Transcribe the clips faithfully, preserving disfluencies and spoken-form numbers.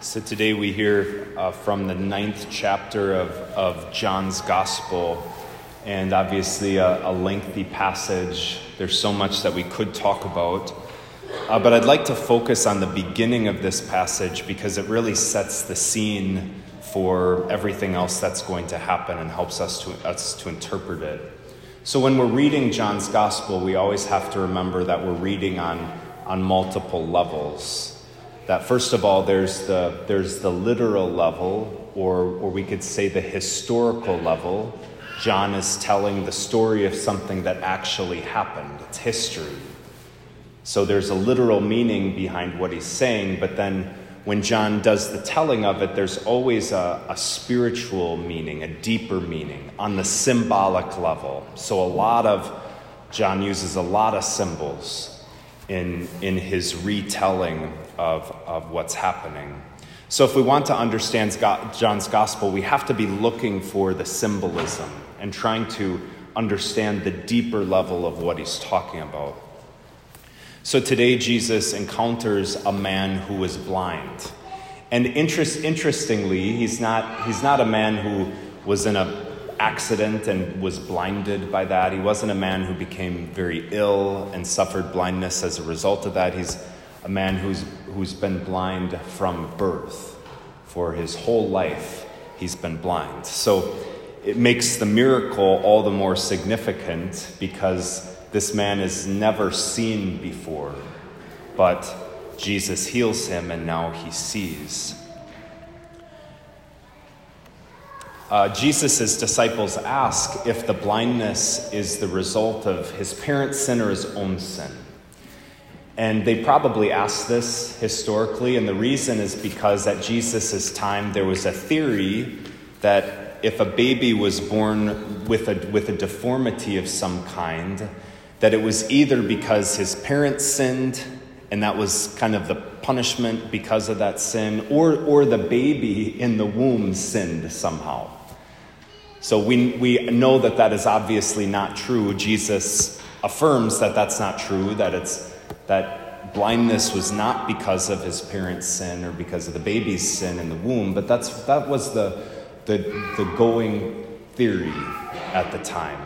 So today we hear uh, from the ninth chapter of, of John's Gospel, and obviously a, a lengthy passage. There's so much that we could talk about, uh, but I'd like to focus on the beginning of this passage because it really sets the scene for everything else that's going to happen and helps us to, us to interpret it. So when we're reading John's Gospel, we always have to remember that we're reading on, on multiple levels. That first of all, there's the there's the literal level, or or we could say the historical level. John is telling the story of something that actually happened. It's history. So there's a literal meaning behind what he's saying, but then when John does the telling of it, there's always a, a spiritual meaning, a deeper meaning on the symbolic level. So a lot of, John uses a lot of symbols in in his retelling of, of what's happening. So if we want to understand John's Gospel, we have to be looking for the symbolism and trying to understand the deeper level of what he's talking about. So today Jesus encounters a man who is blind. And interest, interestingly, he's not, he's not a man who was in an accident and was blinded by that. He wasn't a man who became very ill and suffered blindness as a result of that. He's a man who's who's been blind from birth. For his whole life, he's been blind. So it makes the miracle all the more significant because this man is never seen before. But Jesus heals him and now he sees. Uh, Jesus' disciples ask if the blindness is the result of his parents' sin or his own sin. And they probably asked this historically, and the reason is because at Jesus' time there was a theory that if a baby was born with a, with a deformity of some kind, that it was either because his parents sinned, and that was kind of the punishment because of that sin, or, or the baby in the womb sinned somehow. So we we know that that is obviously not true. Jesus affirms that that's not true, that it's that blindness was not because of his parents' sin or because of the baby's sin in the womb, but that's that was the the, the going theory at the time.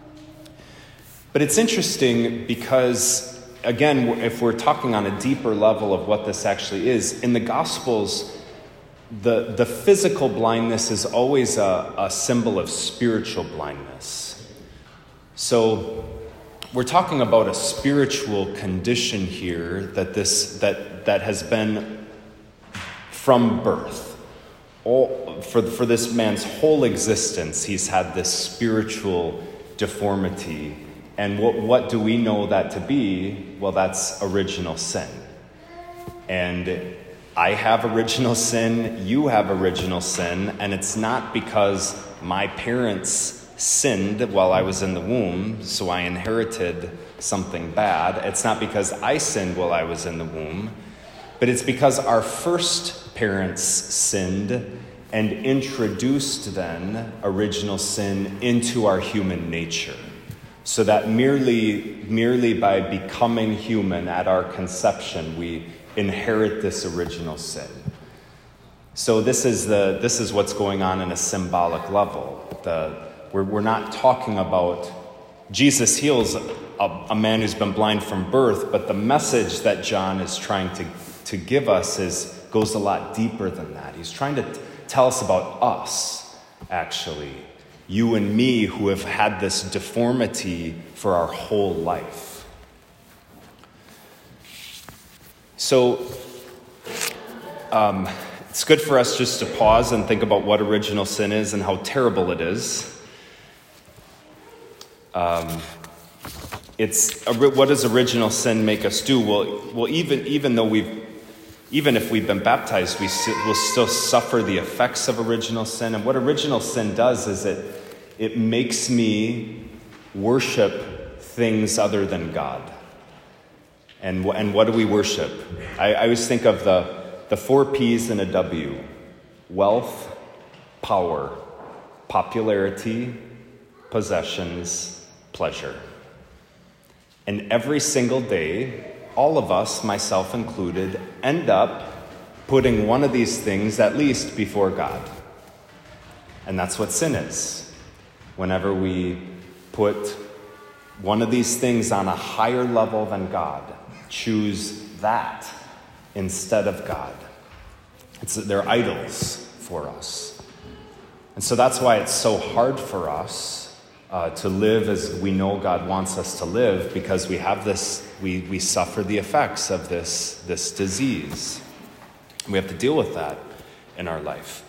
But it's interesting because, again, if we're talking on a deeper level of what this actually is, in the Gospels, The the physical blindness is always a, a symbol of spiritual blindness. So we're talking about a spiritual condition here that this that that has been from birth. All, for, for this man's whole existence, he's had this spiritual deformity. And what, what do we know that to be? Well, that's original sin. And I have original sin, you have original sin, and it's not because my parents sinned while I was in the womb, so I inherited something bad. It's not because I sinned while I was in the womb, but it's because our first parents sinned and introduced then original sin into our human nature. So that merely, merely by becoming human at our conception, we inherit this original sin. So this is the this is what's going on in a symbolic level. The we're we're not talking about Jesus heals a, a man who's been blind from birth, but the message that John is trying to to give us is goes a lot deeper than that. He's trying to t- tell us about us, actually, you and me, who have had this deformity for our whole life. So um, it's good for us just to pause and think about what original sin is and how terrible it is. Um, it's what does original sin make us do? Well, well, even even though we've even if we've been baptized, we will still suffer the effects of original sin. And what original sin does is it it makes me worship things other than God. And, and what do we worship? I, I always think of the, the four P's and a W. Wealth, power, popularity, possessions, pleasure. And every single day, all of us, myself included, end up putting one of these things at least before God. And that's what sin is. Whenever we put one of these things on a higher level than God, choose that instead of God. It's, they're idols for us. And so that's why it's so hard for us uh, to live as we know God wants us to live, because we have this, we, we suffer the effects of this, this disease. We have to deal with that in our life.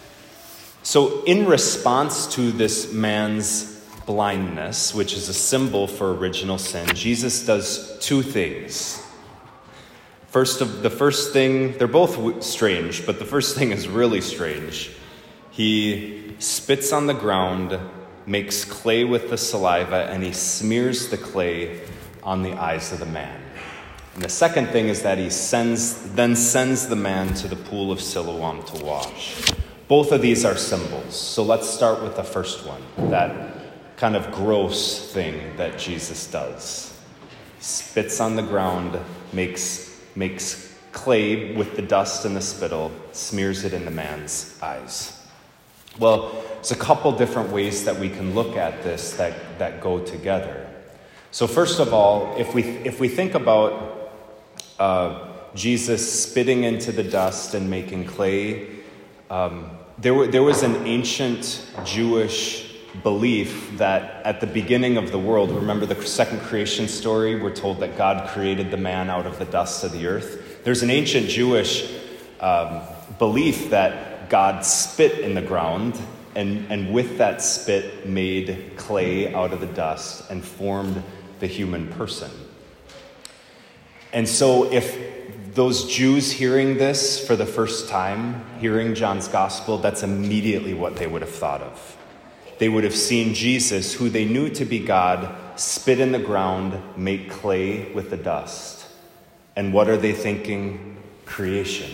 So in response to this man's blindness, which is a symbol for original sin, Jesus does two things. First of the first thing, they're both strange, but the first thing is really strange. He spits on the ground, makes clay with the saliva, and he smears the clay on the eyes of the man. And the second thing is that he sends then sends the man to the pool of Siloam to wash. Both of these are symbols. So let's start with the first one, that kind of gross thing that Jesus does. He spits on the ground, makes makes clay with the dust and the spittle, smears it in the man's eyes. Well, there's a couple different ways that we can look at this that, that go together. So first of all, if we if we think about uh, Jesus spitting into the dust and making clay, um, there, were, there was an ancient Jewish belief that at the beginning of the world, remember the second creation story, we're told that God created the man out of the dust of the earth. There's an ancient Jewish um, belief that God spit in the ground and, and with that spit made clay out of the dust and formed the human person. And so if those Jews hearing this for the first time, hearing John's gospel, that's immediately what they would have thought of. They would have seen Jesus, who they knew to be God, spit in the ground, make clay with the dust. And what are they thinking? Creation.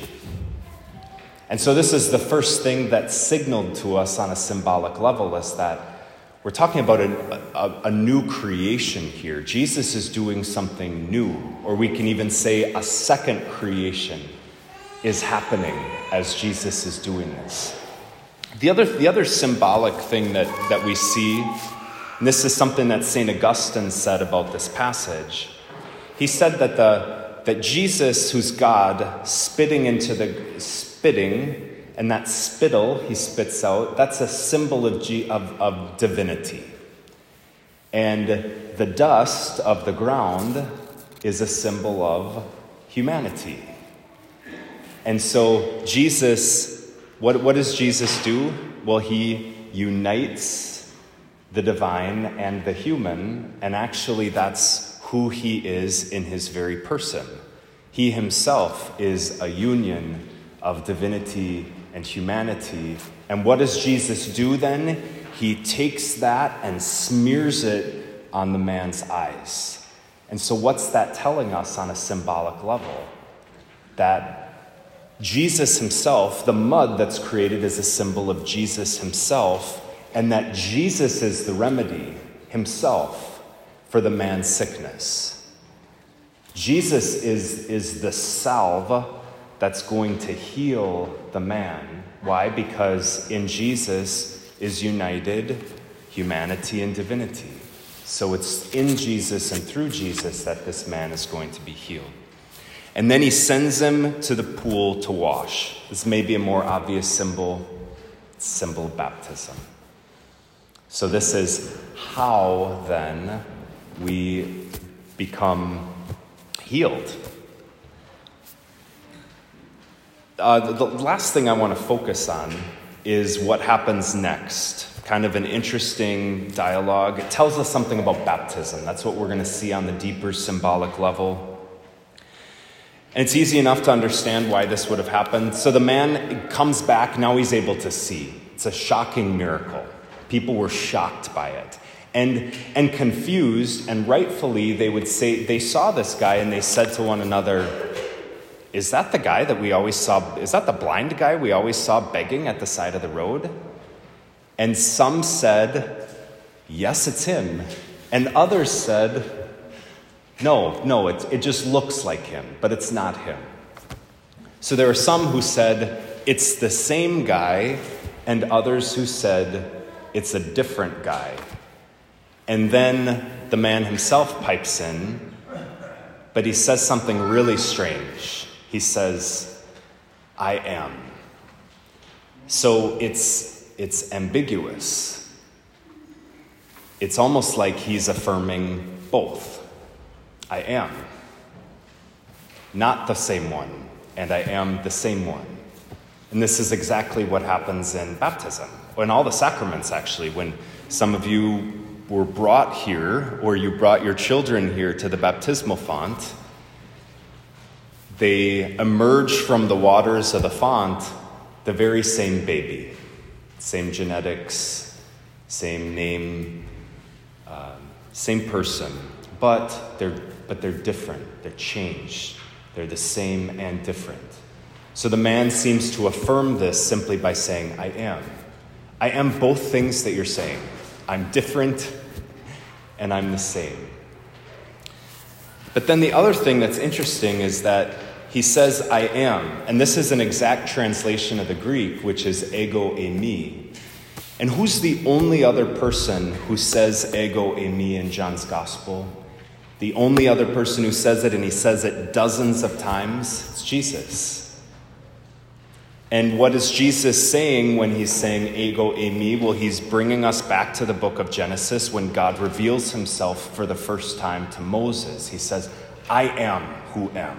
And so this is the first thing that's signaled to us on a symbolic level, is that we're talking about a, a, a new creation here. Jesus is doing something new, or we can even say a second creation is happening as Jesus is doing this. The other, the other symbolic thing that, that we see, and this is something that Saint Augustine said about this passage, he said that the that Jesus, who's God, spitting into the spitting, and that spittle he spits out, that's a symbol of, G, of, of divinity. And the dust of the ground is a symbol of humanity. And so Jesus, what, what does Jesus do? Well, he unites the divine and the human, and actually that's who he is in his very person. He himself is a union of divinity and humanity. And what does Jesus do then? He takes that and smears it on the man's eyes. And so what's that telling us on a symbolic level? That Jesus himself, the mud that's created, is a symbol of Jesus himself, and that Jesus is the remedy himself for the man's sickness. Jesus is, is the salve that's going to heal the man. Why? Because in Jesus is united humanity and divinity. So it's in Jesus and through Jesus that this man is going to be healed. And then he sends him to the pool to wash. This may be a more obvious symbol, symbol of baptism. So this is how then we become healed. Uh, the last thing I want to focus on is what happens next. Kind of an interesting dialogue. It tells us something about baptism. That's what we're going to see on the deeper symbolic level. And it's easy enough to understand why this would have happened. So the man comes back, now he's able to see. It's a shocking miracle. People were shocked by it. And, and confused, and rightfully they would say, they saw this guy and they said to one another, is that the guy that we always saw, is that the blind guy we always saw begging at the side of the road? And some said, yes, it's him. And others said, no, no, it, it just looks like him, but it's not him. So there were some who said, it's the same guy, and others who said, it's a different guy. And then the man himself pipes in, but he says something really strange. He says, I am. So it's it's ambiguous. It's almost like he's affirming both. I am. Not the same one, and I am the same one. And this is exactly what happens in baptism, or in all the sacraments, actually. When some of you were brought here, or you brought your children here to the baptismal font, they emerge from the waters of the font the very same baby. Same genetics, same name, uh, same person. But they're, but they're different. They're changed. They're the same and different. So the man seems to affirm this simply by saying, I am. I am both things that you're saying. I'm different and I'm the same. But then the other thing that's interesting is that he says, I am. And this is an exact translation of the Greek, which is ego eimi. And who's the only other person who says ego eimi in John's gospel? The only other person who says it, and he says it dozens of times, it's Jesus. And what is Jesus saying when he's saying ego eimi? Well, he's bringing us back to the book of Genesis when God reveals himself for the first time to Moses. He says, I am who am.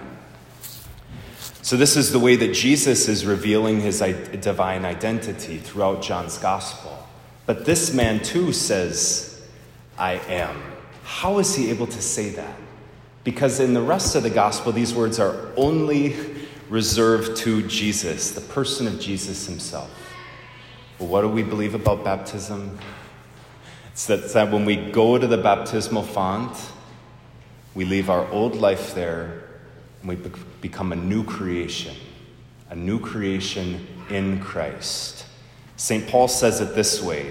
So this is the way that Jesus is revealing his divine identity throughout John's gospel. But this man too says, I am. How is he able to say that? Because in the rest of the gospel, these words are only reserved to Jesus, the person of Jesus himself. Well, what do we believe about baptism? It's that, it's that when we go to the baptismal font, we leave our old life there and we be- become a new creation, a new creation in Christ. Saint Paul says it this way: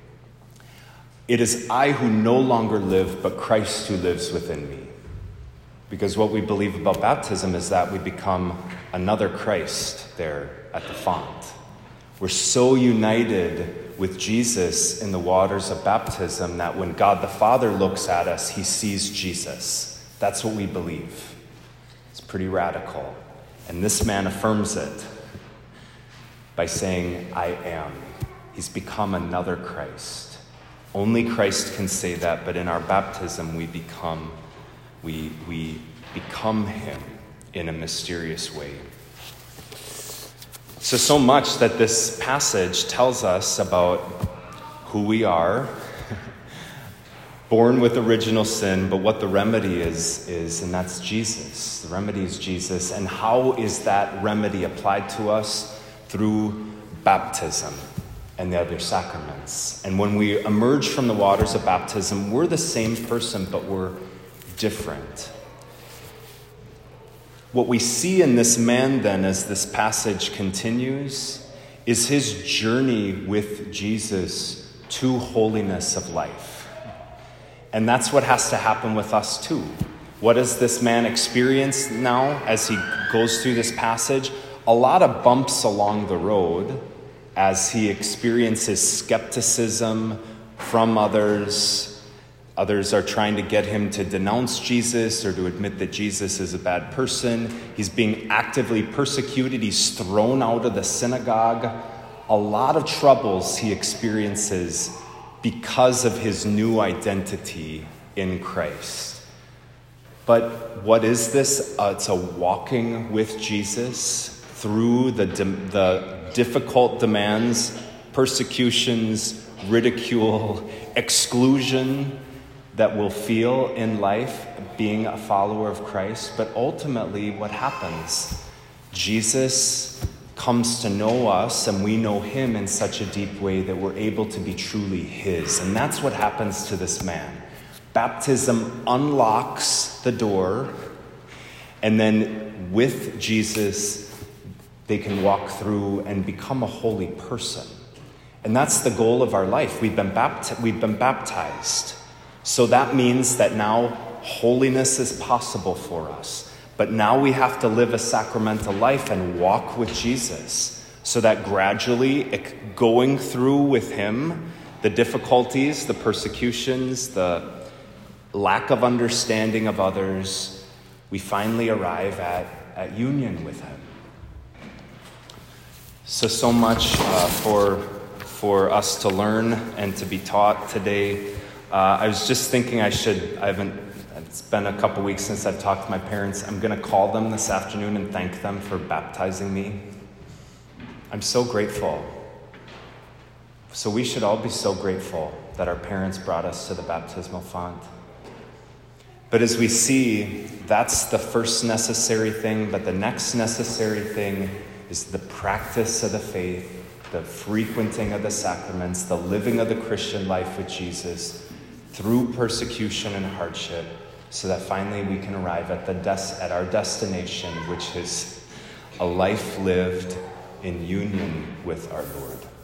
it is I who no longer live, but Christ who lives within me. Because what we believe about baptism is that we become another Christ there at the font. We're so united with Jesus in the waters of baptism that when God the Father looks at us, he sees Jesus. That's what we believe. It's pretty radical. And this man affirms it by saying, I am. He's become another Christ. Only Christ can say that, but in our baptism we become we we become him in a mysterious way. So, so much that this passage tells us about who we are, born with original sin, but what the remedy is, is, and that's Jesus. The remedy is Jesus. And how is that remedy applied to us? Through baptism and the other sacraments. And when we emerge from the waters of baptism, we're the same person, but we're different. What we see in this man then, as this passage continues, is his journey with Jesus to holiness of life. And that's what has to happen with us too. What does this man experience now as he goes through this passage? A lot of bumps along the road as he experiences skepticism from others. Others are trying to get him to denounce Jesus or to admit that Jesus is a bad person. He's being actively persecuted. He's thrown out of the synagogue. A lot of troubles he experiences because of his new identity in Christ. But what is this? Uh, it's a walking with Jesus through the, the difficult demands, persecutions, ridicule, exclusion that we'll feel in life being a follower of Christ. But ultimately, what happens? Jesus comes to know us, and we know him in such a deep way that we're able to be truly his. And that's what happens to this man. Baptism unlocks the door, and then with Jesus, they can walk through and become a holy person. And that's the goal of our life. We've been bapti- we've been baptized. So that means that now holiness is possible for us. But But now we have to live a sacramental life and walk with Jesus so that gradually, going through with him, the difficulties, the persecutions, the lack of understanding of others, we finally arrive at, at union with him. So, so much uh, for, for us to learn and to be taught today. Uh, I was just thinking I should, I haven't, it's been a couple weeks since I've talked to my parents. I'm going to call them this afternoon and thank them for baptizing me. I'm so grateful. So we should all be so grateful that our parents brought us to the baptismal font. But as we see, that's the first necessary thing, but the next necessary thing is the practice of the faith, the frequenting of the sacraments, the living of the Christian life with Jesus through persecution and hardship, so that finally we can arrive at the des- at our destination, which is a life lived in union with our Lord.